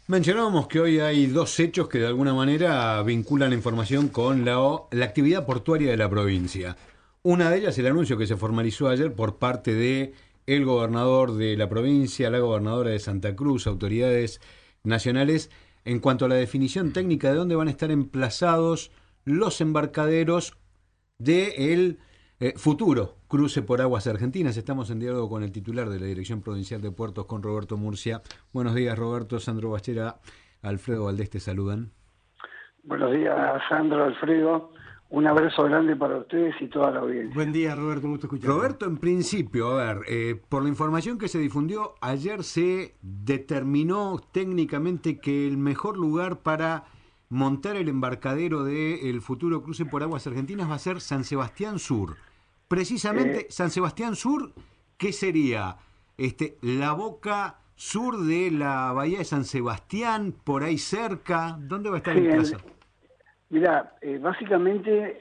Mencionábamos que hoy hay dos hechos que de alguna manera vinculan la información con la actividad portuaria de la provincia. Una de ellas, el anuncio que se formalizó ayer por parte de el gobernador de la provincia, la gobernadora de Santa Cruz, autoridades nacionales, en cuanto a la definición técnica de dónde van a estar emplazados los embarcaderos del futuro cruce por aguas argentinas. Estamos en diálogo con el titular de la Dirección Provincial de Puertos, con Roberto Murcia. Buenos días, Roberto. Sandro Bachera, Alfredo Valdés te saludan. Buenos días, Sandro, Alfredo. Un abrazo grande para ustedes y toda la Buen audiencia. día, Roberto, gusto escucharte. Roberto, en principio, a ver, por la información que se difundió, ayer se determinó técnicamente que el mejor lugar para montar el embarcadero del futuro cruce por aguas argentinas va a ser San Sebastián Sur. Precisamente Eh, San Sebastián Sur, ¿qué sería? La boca sur de la bahía de San Sebastián, por ahí cerca. ¿Dónde va a estar sí, emplazado? mira, básicamente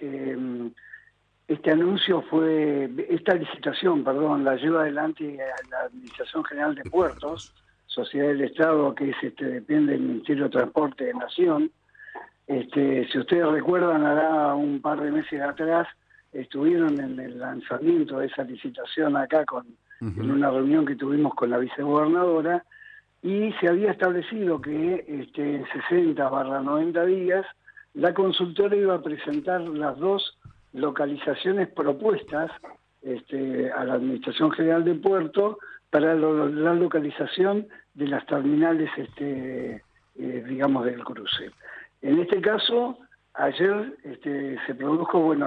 este anuncio esta licitación, perdón, la lleva adelante la Administración General de De Puertos, puertos. Sociedad del Estado, que es depende del Ministerio de Transporte de Nación. Si ustedes recuerdan, hará un par de meses atrás estuvieron en el lanzamiento de esa licitación acá en Ujú. una reunión que tuvimos con la vicegobernadora, y se había establecido que en 60/90 días la consultora iba a presentar las dos localizaciones propuestas a la Administración General de Puerto para la localización de las terminales, digamos, del cruce. En este caso, ayer se produjo, bueno,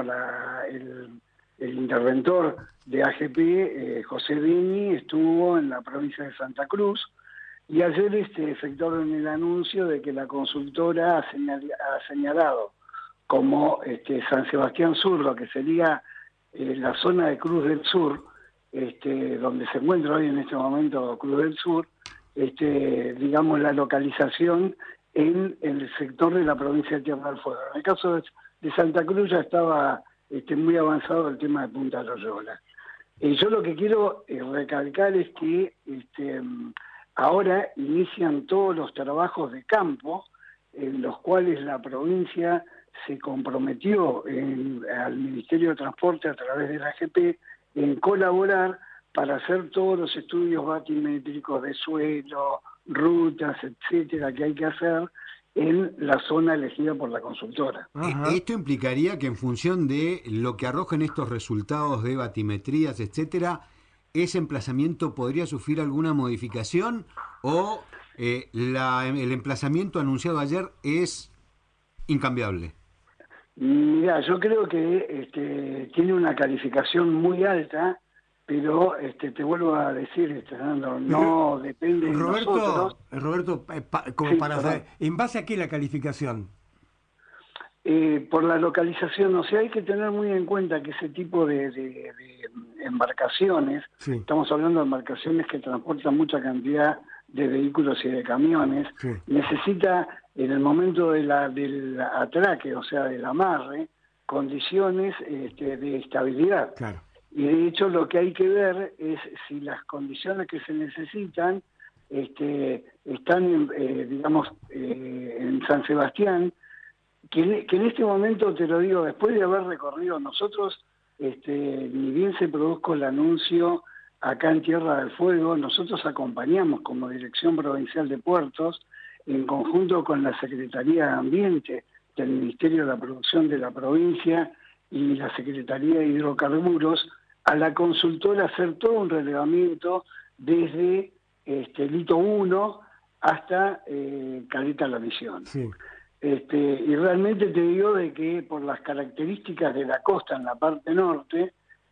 el interventor de AGP, José Viñi, estuvo en la provincia de Santa Cruz, y ayer efectuaron el anuncio de que la consultora ha señalado como San Sebastián Sur, lo que sería la zona de Cruz del Sur, donde se encuentra hoy en este momento Cruz del Sur, digamos, la localización en el sector de la provincia de Tierra del Fuego. En el caso de Santa Cruz ya estaba muy avanzado el tema de Punta Loyola. Yo lo que quiero recalcar es que ahora inician todos los trabajos de campo en los cuales la provincia se comprometió al Ministerio de Transporte a través de la AGP en colaborar para hacer todos los estudios batimétricos de suelo, rutas, etcétera, que hay que hacer en la zona elegida por la consultora. Ajá. Esto implicaría que en función de lo que arrojen estos resultados de batimetrías, etcétera, ese emplazamiento podría sufrir alguna modificación o el emplazamiento anunciado ayer es incambiable. Mira, yo creo que tiene una calificación muy alta, pero te vuelvo a decir, Fernando, Pero, no depende de nosotros. Roberto, como Sí, para perdón. saber, ¿en base a qué la calificación? Por la localización, o sea, hay que tener muy en cuenta que ese tipo de embarcaciones, Sí, estamos hablando de embarcaciones que transportan mucha cantidad de vehículos y de camiones, sí, necesita en el momento del atraque, o sea, del amarre, condiciones de estabilidad. claro. Y de hecho lo que hay que ver es si las condiciones que se necesitan están, digamos, en San Sebastián, que en este momento, te lo digo, después de haber recorrido nosotros, ni bien se produjo el anuncio acá en Tierra del Fuego, nosotros acompañamos como Dirección Provincial de Puertos, en conjunto con la Secretaría de Ambiente del Ministerio de la Producción de la provincia y la Secretaría de Hidrocarburos, a la consultora a hacer todo un relevamiento desde Lito 1 hasta Caleta La Misión. Sí. Y realmente te digo de que por las características de la costa en la parte norte,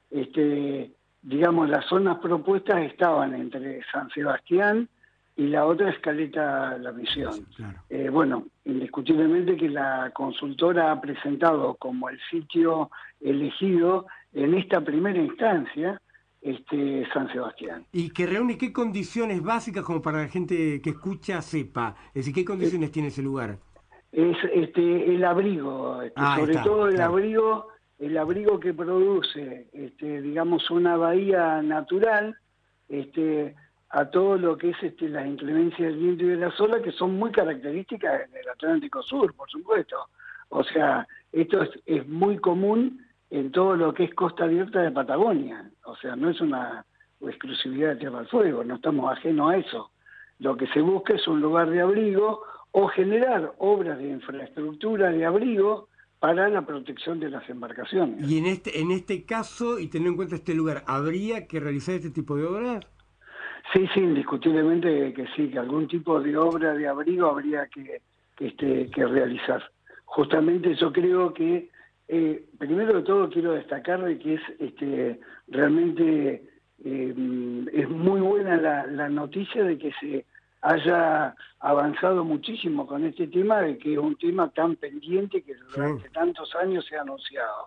digamos, las zonas propuestas estaban entre San Sebastián y la otra es Caleta La Misión. Claro. Bueno, indiscutiblemente que la consultora ha presentado como el sitio elegido en esta primera instancia San Sebastián. Y que reúne qué condiciones básicas como para la gente que escucha sepa. Es decir, ¿qué Eh, condiciones tiene ese lugar? es el abrigo, Ah, ahí sobre está, todo claro. el abrigo que produce, digamos, una bahía natural, este, a todo lo que es las inclemencias del viento y de las olas, que son muy características del Atlántico Sur, por supuesto. O sea, esto es muy común en todo lo que es costa abierta de Patagonia. O sea, no es una exclusividad de Tierra del Fuego, no estamos ajenos a eso. Lo que se busca es un lugar de abrigo o generar obras de infraestructura de abrigo para la protección de las embarcaciones. Y en este caso, y teniendo en cuenta este lugar, ¿habría que realizar este tipo de obras? Sí, indiscutiblemente que sí, que algún tipo de obra de abrigo habría que realizar. Justamente yo creo que, primero de todo quiero destacar de que es realmente es muy buena la noticia de que se haya avanzado muchísimo con este tema, de que es un tema tan pendiente que durante tantos años se ha anunciado.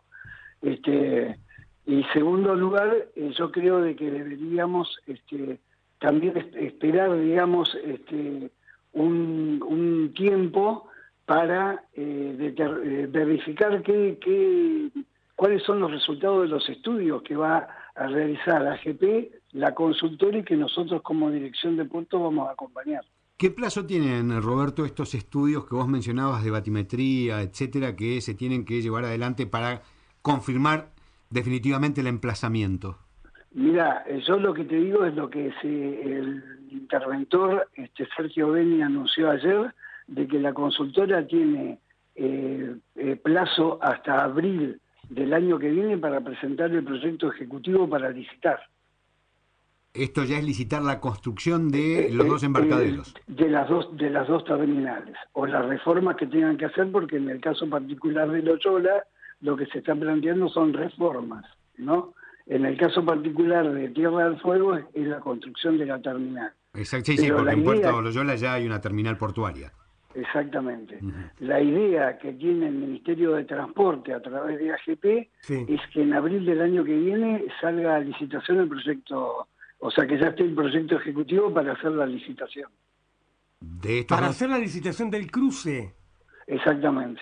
Y segundo lugar, yo creo de que deberíamos también esperar, digamos, un tiempo para verificar cuáles son los resultados de los estudios que va a realizar la AGP, la consultora, y que nosotros como Dirección de Puertos vamos a acompañar. ¿Qué plazo tienen, Roberto, estos estudios que vos mencionabas de batimetría, etcétera, que se tienen que llevar adelante para confirmar definitivamente el emplazamiento? Mira, yo lo que te digo es lo que el interventor Sergio Beni anunció ayer, de que la consultora tiene plazo hasta abril del año que viene para presentar el proyecto ejecutivo para licitar. Esto ya es licitar la construcción de los dos embarcaderos. De las dos terminales, o las reformas que tengan que hacer, porque en el caso particular de Loyola, lo que se está planteando son reformas, ¿no? En el caso particular de Tierra del Fuego es la construcción de la terminal. Exacto, sí, porque en Puerto Loyola ya hay una terminal portuaria. Exactamente. La idea que tiene el Ministerio de Transporte a través de AGP es que en abril del año que viene salga a licitación el proyecto, o sea que ya esté el proyecto ejecutivo para hacer la licitación. Para hacer la licitación del cruce. Exactamente.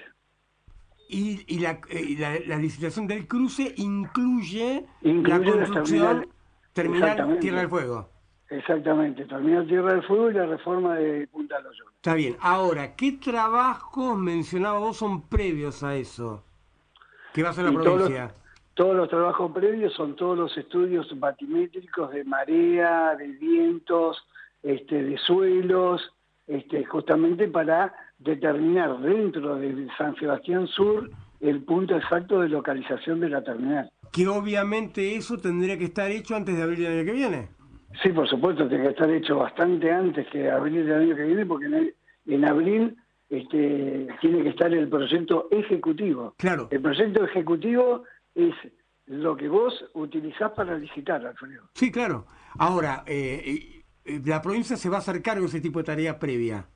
Y la licitación del cruce incluye la construcción terminal Tierra del Fuego. Exactamente, terminal Tierra del Fuego y la reforma de Punta Loyola. Está bien. Ahora, ¿qué trabajos mencionaba vos son previos a eso? ¿Qué va a hacer la provincia? Todos los trabajos previos son todos los estudios batimétricos de marea, de vientos, de suelos, justamente para determinar dentro de San Sebastián Sur el punto exacto de localización de la terminal. Que obviamente eso tendría que estar hecho antes de abril del año que viene. Sí, por supuesto, tiene que estar hecho bastante antes que abril del año que viene, porque en abril tiene que estar el proyecto ejecutivo. Claro. El proyecto ejecutivo es lo que vos utilizás para licitar, Alfredo. Sí, claro. Ahora, la provincia se va a hacer cargo de ese tipo de tarea previa.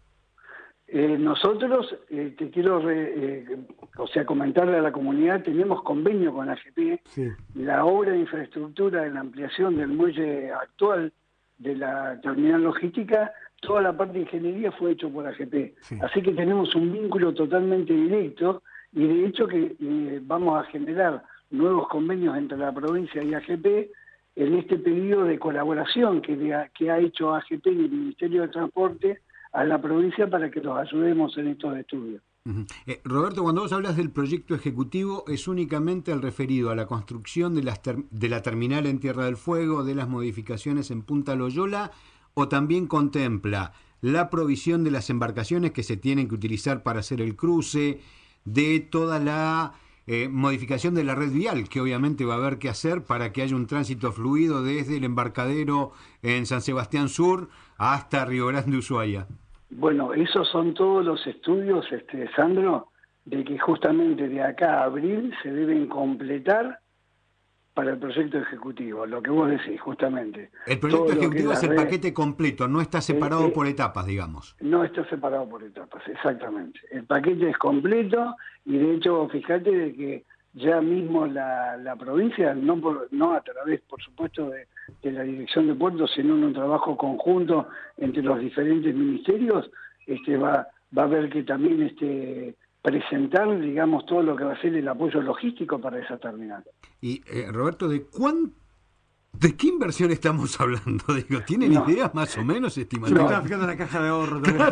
Nosotros, te quiero comentarle a la comunidad, tenemos convenio con AGP, la obra de infraestructura de la ampliación del muelle actual de la terminal logística, toda la parte de ingeniería fue hecho por AGP. Así que tenemos un vínculo totalmente directo y de hecho que vamos a generar nuevos convenios entre la provincia y AGP en este pedido de colaboración que ha hecho AGP y el Ministerio de Transporte a la provincia para que los ayudemos en estos estudios. Roberto, cuando vos hablas del proyecto ejecutivo, ¿es únicamente el referido a la construcción de la terminal en Tierra del Fuego, de las modificaciones en Punta Loyola, o también contempla la provisión de las embarcaciones que se tienen que utilizar para hacer el cruce, de toda la modificación de la red vial, que obviamente va a haber que hacer para que haya un tránsito fluido desde el embarcadero en San Sebastián Sur hasta Río Grande, Ushuaia? Bueno, esos son todos los estudios, Sandro, de que justamente de acá a abril se deben completar para el proyecto ejecutivo, lo que vos decís, justamente. El proyecto ejecutivo es el paquete completo, no está separado por etapas, digamos. No está separado por etapas, exactamente. El paquete es completo y de hecho, fíjate de que ya mismo la provincia, no a través, por supuesto, de la Dirección de Puertos, sino en un trabajo conjunto entre los diferentes ministerios, va a haber que también presentar, digamos, todo lo que va a ser el apoyo logístico para esa terminal. Y, Roberto, ¿de ¿De qué inversión estamos hablando? Digo, ¿tienen No. ideas más o menos Yo me estimativas? estaba fijando en la caja de ahorro también.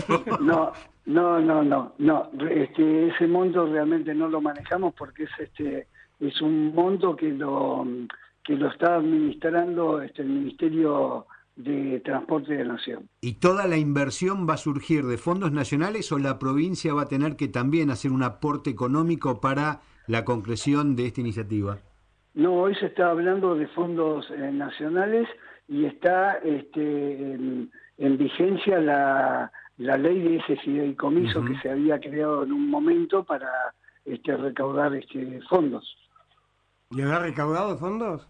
No. Ese monto realmente no lo manejamos porque es un monto que lo está administrando el Ministerio de Transporte de la Nación. ¿Y toda la inversión va a surgir de fondos nacionales o la provincia va a tener que también hacer un aporte económico para la concreción de esta iniciativa? No, hoy se está hablando de fondos nacionales y está en vigencia la ley de ese fideicomiso que se había creado en un momento para recaudar fondos. ¿Y habrá recaudado fondos?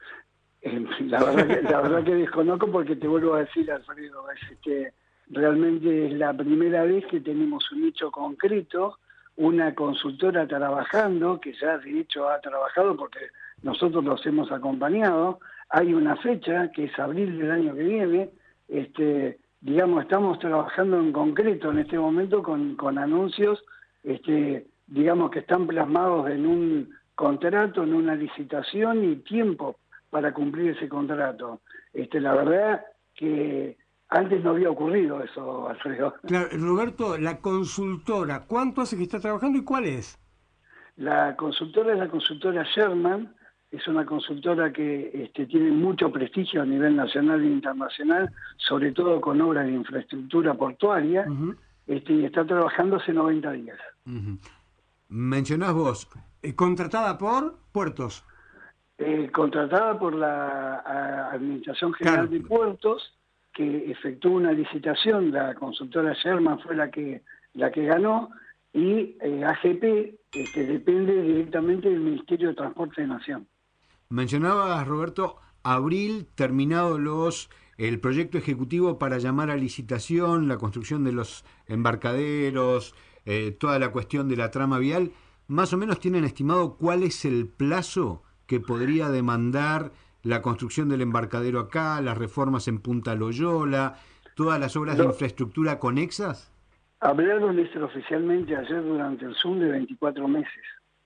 La verdad que desconozco porque te vuelvo a decir, Alfredo, realmente es la primera vez que tenemos un hecho concreto, una consultora trabajando, que ya de hecho ha trabajado porque nosotros los hemos acompañado, hay una fecha que es abril del año que viene, digamos, estamos trabajando en concreto en este momento con anuncios, digamos, que están plasmados en un contrato, en una licitación y tiempo para cumplir ese contrato. La verdad que antes no había ocurrido eso, Alfredo. Claro, Roberto, la consultora, ¿cuánto hace que está trabajando y cuál es? La consultora es la consultora Sherman, es una consultora que tiene mucho prestigio a nivel nacional e internacional, sobre todo con obras de infraestructura portuaria, y está trabajando hace 90 días. Mencionás vos. ¿Contratada por Puertos? Contratada por la Administración General de Puertos, que efectuó una licitación, la consultora Sherman fue la que ganó, y AGP depende directamente del Ministerio de Transporte de Nación. Mencionabas, Roberto, abril terminado el proyecto ejecutivo para llamar a licitación, la construcción de los embarcaderos, toda la cuestión de la trama vial. ¿Más o menos tienen estimado cuál es el plazo que podría demandar la construcción del embarcadero acá, las reformas en Punta Loyola, todas las obras de infraestructura conexas? Hablaron extraoficialmente ayer durante el Zoom de 24 meses.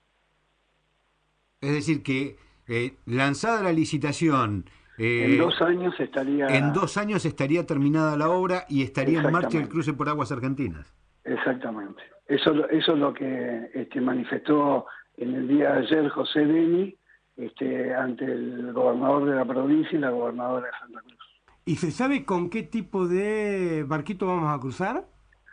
Es decir que lanzada la licitación, en 2 años estaría... En 2 años estaría terminada la obra y estaría en marcha el cruce por aguas argentinas. Exactamente. Eso es lo que manifestó en el día de ayer José Beni ante el gobernador de la provincia y la gobernadora de Santa Cruz. ¿Y se sabe con qué tipo de barquito vamos a cruzar?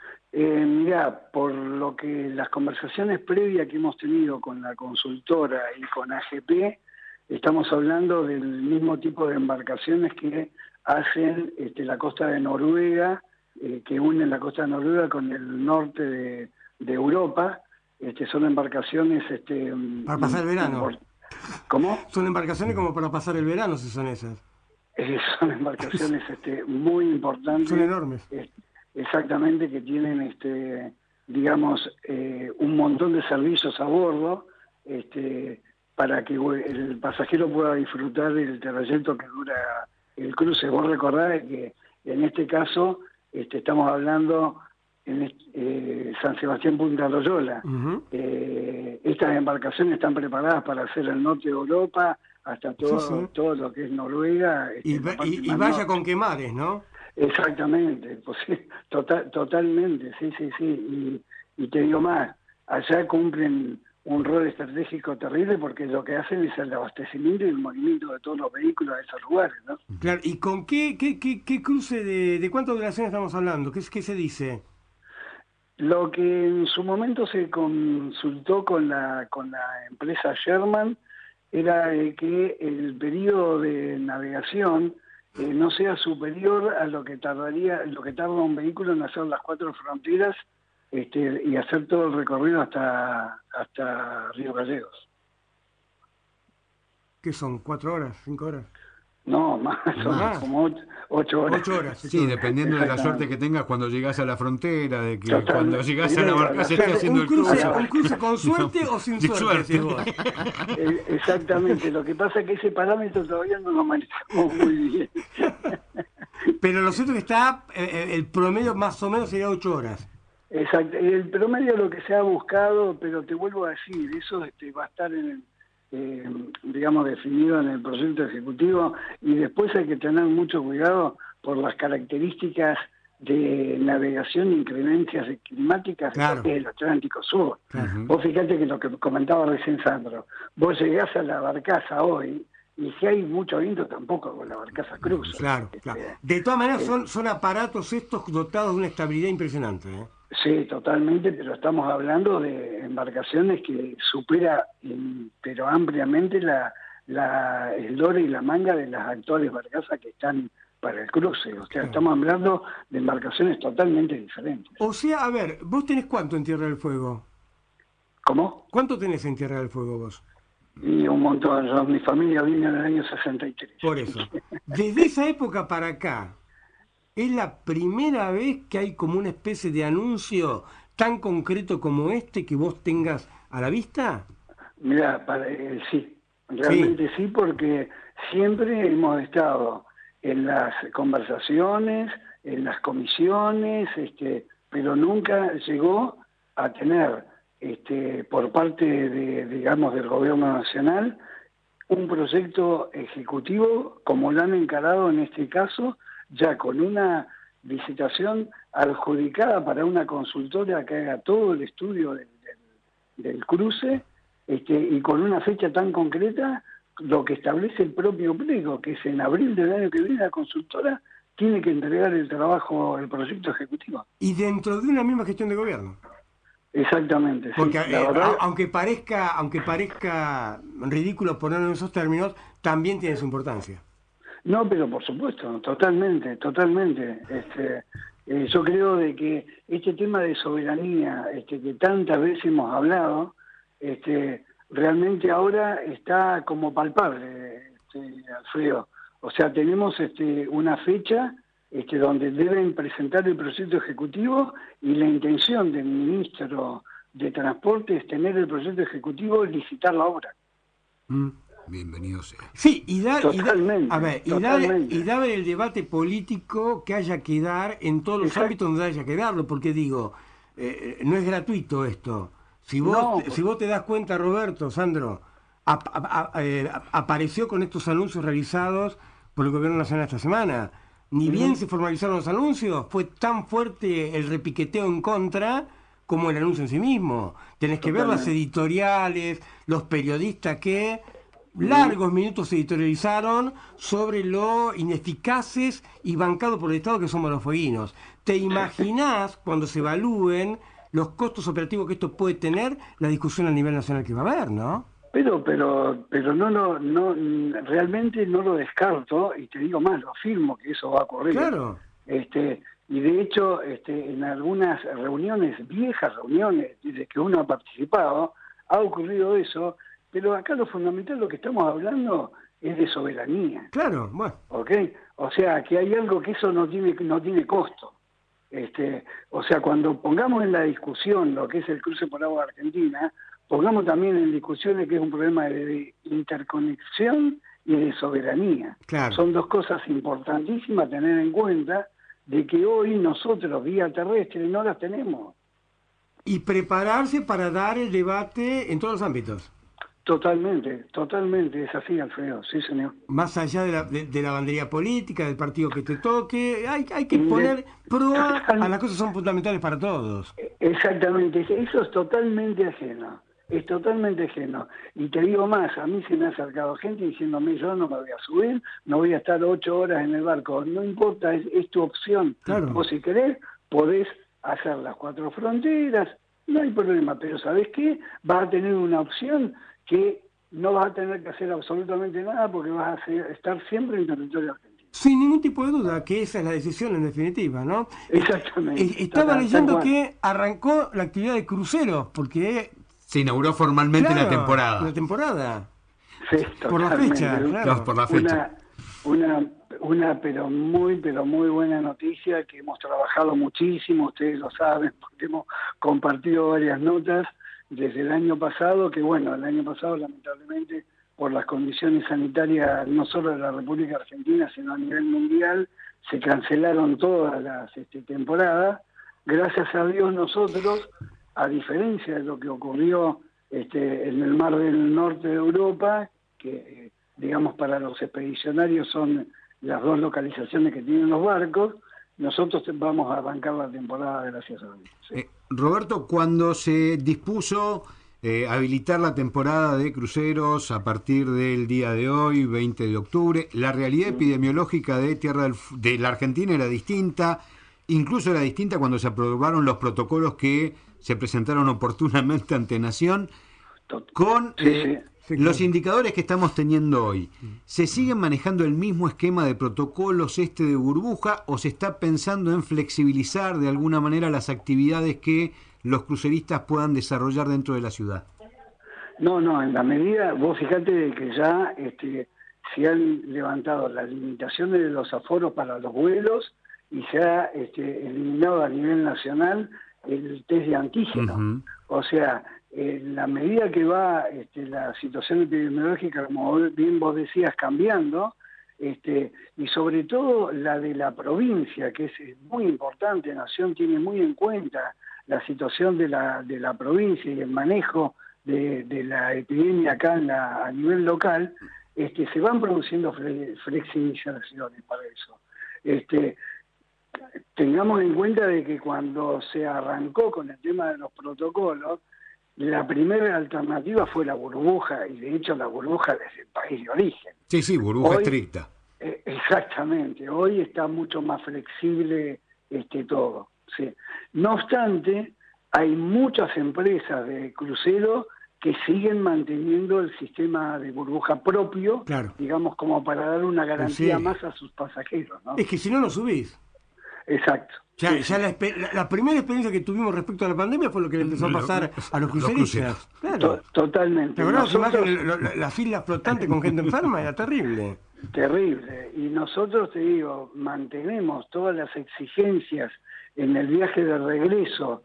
Mirá, por lo que las conversaciones previas que hemos tenido con la consultora y con AGP, estamos hablando del mismo tipo de embarcaciones que hacen la costa de Noruega, que unen la costa de Noruega con el norte de Europa. Son embarcaciones... para pasar el verano. ¿Cómo? Son embarcaciones como para pasar el verano, si son esas. Son embarcaciones muy importantes. Son enormes. Exactamente, que tienen, digamos, un montón de servicios a bordo, para que el pasajero pueda disfrutar del trayecto que dura el cruce. Vos recordás que en este caso estamos hablando en San Sebastián Punta Loyola. Estas embarcaciones están preparadas para hacer el norte de Europa, hasta todo lo que es Noruega. Y vaya con qué mares, ¿no? Exactamente, pues, totalmente, sí. Y te digo más, allá cumplen un rol estratégico terrible porque lo que hacen es el abastecimiento y el movimiento de todos los vehículos a esos lugares, ¿no? Claro, ¿y con qué cruce de cuánta duración estamos hablando? ¿Qué se dice? Lo que en su momento se consultó con la empresa Sherman era que el periodo de navegación no sea superior a lo que tarda un vehículo en hacer las 4 fronteras y hacer todo el recorrido hasta Río Gallegos. ¿Qué son? ¿4 horas? ¿5 horas? No, son como 8 horas. 8 horas. Sí, dependiendo de la suerte que tengas cuando llegás a la frontera, de que cuando llegás a la barcaza esté haciendo el cruce. ¿Un cruce con suerte o sin suerte? Exactamente, lo que pasa es que ese parámetro todavía no lo manejamos muy bien. Pero lo cierto es que está, el promedio más o menos sería 8 horas. Exacto, el promedio es lo que se ha buscado, pero te vuelvo a decir, eso va a estar digamos, definido en el proyecto ejecutivo, y después hay que tener mucho cuidado por las características de navegación e inclemencias climáticas de lo que es el Atlántico Sur. Vos fíjate que lo que comentaba recién Sandro, vos llegás a la barcaza hoy, y si hay mucho viento tampoco con la barcaza cruza. Claro. De todas maneras son aparatos estos dotados de una estabilidad impresionante, ¿eh? Sí, totalmente, pero estamos hablando de embarcaciones que supera, pero ampliamente la eslora y la manga de las actuales barcazas que están para el cruce. O sea, estamos hablando de embarcaciones totalmente diferentes. O sea, a ver, ¿vos tenés cuánto en Tierra del Fuego? ¿Cómo? ¿Cuánto tenés en Tierra del Fuego vos? Y un montón. Mi familia vino en el año 63. Por eso. Desde esa época para acá, ¿es la primera vez que hay como una especie de anuncio tan concreto como este que vos tengas a la vista? Mira, sí, realmente sí, porque siempre hemos estado en las conversaciones, en las comisiones, pero nunca llegó a tener por parte digamos, del gobierno nacional un proyecto ejecutivo como lo han encarado en este caso, ya con una licitación adjudicada para una consultora que haga todo el estudio del cruce, y con una fecha tan concreta, lo que establece el propio pliego, que es en abril del año que viene la consultora tiene que entregar el proyecto ejecutivo. Y dentro de una misma gestión de gobierno. Exactamente, porque sí. Verdad, aunque parezca ridículo ponerlo en esos términos, también tiene su importancia. No, pero por supuesto, totalmente. Yo creo de que este tema de soberanía, que tantas veces hemos hablado, realmente ahora está como palpable, Alfredo. O sea, tenemos una fecha donde deben presentar el proyecto ejecutivo, y la intención del ministro de Transporte es tener el proyecto ejecutivo y licitar la obra. Bienvenido sea. Sí, y dar el debate político que haya que dar en todos los ámbitos donde haya que darlo, porque digo, no es gratuito esto. Si vos te das cuenta, Roberto, Sandro, apareció con estos anuncios realizados por el Gobierno Nacional esta semana. Ni bien se formalizaron los anuncios, fue tan fuerte el repiqueteo en contra como el anuncio en sí mismo. Tenés que ver las editoriales, los periodistas que largos minutos se editorializaron sobre lo ineficaces y bancados por el Estado que somos los fueguinos. ¿Te imaginás cuando se evalúen los costos operativos que esto puede tener, la discusión a nivel nacional que va a haber, ¿no? Pero no, realmente no lo descarto, y te digo más, lo afirmo que eso va a ocurrir. Claro. Y de hecho, en algunas viejas reuniones, desde que uno ha participado, ha ocurrido eso, pero acá lo fundamental, lo que estamos hablando, es de soberanía. Claro, bueno. ¿Ok? O sea, que hay algo que eso no tiene costo. O sea, cuando pongamos en la discusión lo que es el cruce por agua de Argentina, pongamos también en discusión que es un problema de interconexión y de soberanía. Claro. Son dos cosas importantísimas a tener en cuenta, de que hoy nosotros, vía terrestre, no las tenemos. Y prepararse para dar el debate en todos los ámbitos. Totalmente, es así, Alfredo, sí, señor. Más allá de la bandería política, del partido que te toque, hay que poner proa a las cosas que son fundamentales para todos. Exactamente, eso es totalmente ajeno. Y te digo más, a mí se me ha acercado gente diciéndome, yo no me voy a subir, no voy a estar 8 horas en el barco. No importa, es tu opción. Claro. Vos, si querés, podés hacer las 4 fronteras, no hay problema, pero ¿sabés qué? Vas a tener una opción que no vas a tener que hacer absolutamente nada, porque vas a estar siempre en territorio argentino. Sin ningún tipo de duda, que esa es la decisión en definitiva, ¿no? Exactamente. Estaba leyendo que arrancó la actividad de cruceros, porque se inauguró formalmente la temporada. La temporada. Sí, por la fecha, claro. Por la fecha. Una pero muy buena noticia, que hemos trabajado muchísimo, ustedes lo saben, porque hemos compartido varias notas desde el año pasado, que bueno, el año pasado lamentablemente por las condiciones sanitarias no solo de la República Argentina, sino a nivel mundial, se cancelaron todas las temporadas. Gracias a Dios nosotros, a diferencia de lo que ocurrió en el mar del norte de Europa, que digamos para los expedicionarios son las 2 localizaciones que tienen los barcos. Nosotros vamos a arrancar la temporada, gracias a Dios. ¿Sí? Roberto, cuando se dispuso habilitar la temporada de cruceros a partir del día de hoy, 20 de octubre, la realidad epidemiológica de la Argentina era distinta, incluso era distinta cuando se aprobaron los protocolos que se presentaron oportunamente ante Nación, con los indicadores que estamos teniendo hoy. ¿Se siguen manejando el mismo esquema de protocolos de burbuja o se está pensando en flexibilizar de alguna manera las actividades que los cruceristas puedan desarrollar dentro de la ciudad? No, en la medida, vos fijate de que ya se han levantado las limitaciones de los aforos para los vuelos y se ha eliminado a nivel nacional el test de antígeno. Uh-huh. O sea, la medida que va la situación epidemiológica, como bien vos decías, cambiando, y sobre todo la de la provincia, que es muy importante. Nación tiene muy en cuenta la situación de la provincia y el manejo de la epidemia acá a nivel local. Se van produciendo flexibilizaciones para eso. Tengamos en cuenta de que cuando se arrancó con el tema de los protocolos, la primera alternativa fue la burbuja, y de hecho la burbuja desde el país de origen. Sí, burbuja estricta. Exactamente, hoy está mucho más flexible todo. Sí. No obstante, hay muchas empresas de crucero que siguen manteniendo el sistema de burbuja propio, claro, digamos, como para dar una garantía más a sus pasajeros, ¿no? Es que si no, no subís. Exacto. Ya la primera experiencia que tuvimos respecto a la pandemia fue lo que le empezó a pasar a los cruceristas. Claro. Totalmente. La verdad, las islas flotantes con gente enferma era terrible. Terrible. Y nosotros, te digo, mantenemos todas las exigencias en el viaje de regreso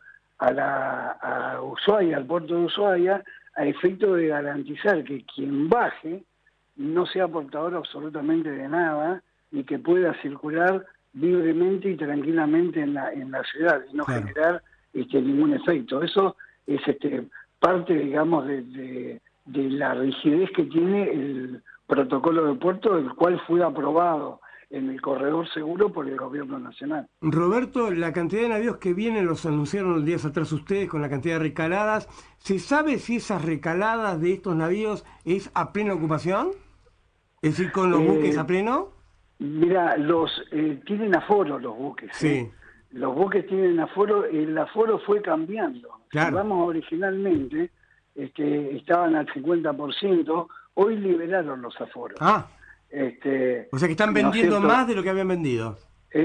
a Ushuaia, al puerto de Ushuaia, a efecto de garantizar que quien baje no sea portador absolutamente de nada y que pueda circular libremente y tranquilamente en la ciudad y no generar ningún efecto. Eso es parte, digamos, de la rigidez que tiene el protocolo de puerto, el cual fue aprobado en el corredor seguro por el gobierno nacional. Roberto, la cantidad de navíos que vienen los anunciaron días atrás ustedes con la cantidad de recaladas. ¿Se sabe si esas recaladas de estos navíos es a plena ocupación? ¿Es decir, con los buques a pleno? Mira, tienen aforo los buques. Sí. Los buques tienen aforo, el aforo fue cambiando. Claro. Si vamos originalmente, estaban al 50%, hoy liberaron los aforos. O sea que están vendiendo más de lo que habían vendido.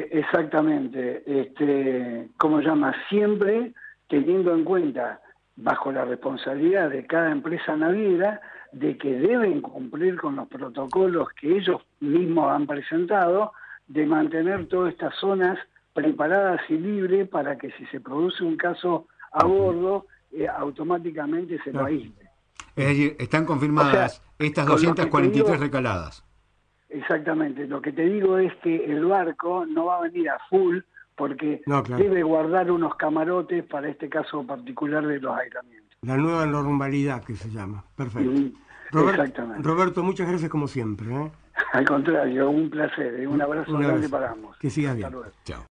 Exactamente. ¿Cómo se llama? Siempre teniendo en cuenta, bajo la responsabilidad de cada empresa naviera, de que deben cumplir con los protocolos que ellos mismos han presentado, de mantener todas estas zonas preparadas y libres para que si se produce un caso a bordo, automáticamente se lo aísle. Es decir, están confirmadas estas 243 recaladas. Exactamente. Lo que te digo es que el barco no va a venir a full porque debe guardar unos camarotes para este caso particular de los aislamientos. La nueva normalidad que se llama. Perfecto. Exactamente. Roberto, muchas gracias como siempre. Al contrario, un placer. Un abrazo grande para ambos. Que sigas bien. Hasta luego. Chao.